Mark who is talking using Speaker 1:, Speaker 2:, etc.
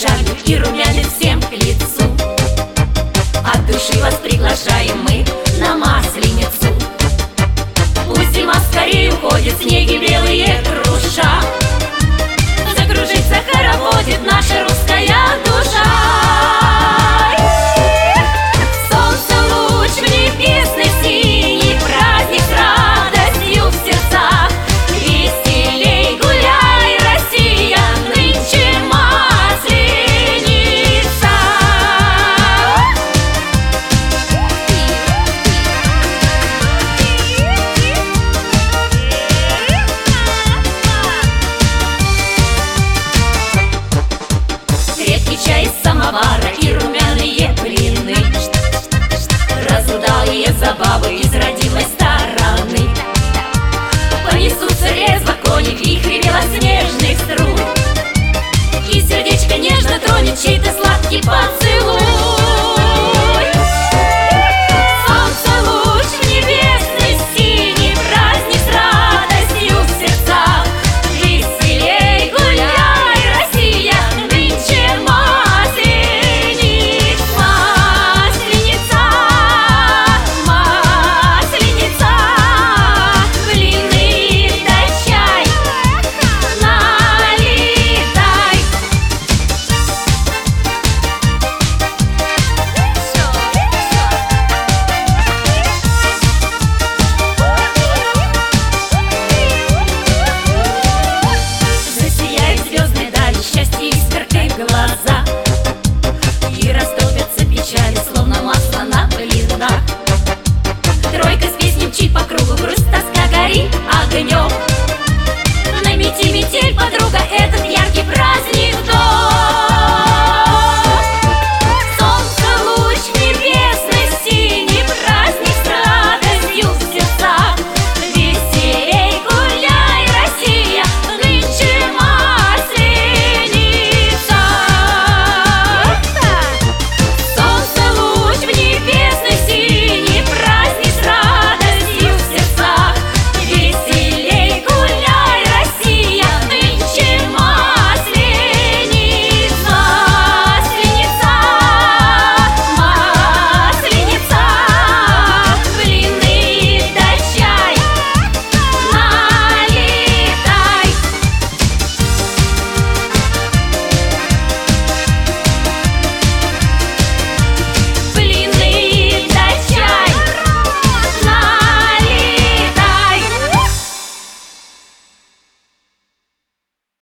Speaker 1: шагу и румянец всем к лицу. От души вас приглашаем мы на Масленицу. Пусть зима скорее уходит, снеги белые круша. Закружится, хороводит наша русская душа. Солнце луч в небесный синий, праздник с радостью в сердцах. Веселей гуляй, Россия, нынче Масленица. Крепкий чай из самовара и румяные блины, разудалые забавы из родимой стороны. Понесутся резво кони, вихри белоснежных струй, и сердечко нежно тронет чей-то сладкий поцелуй.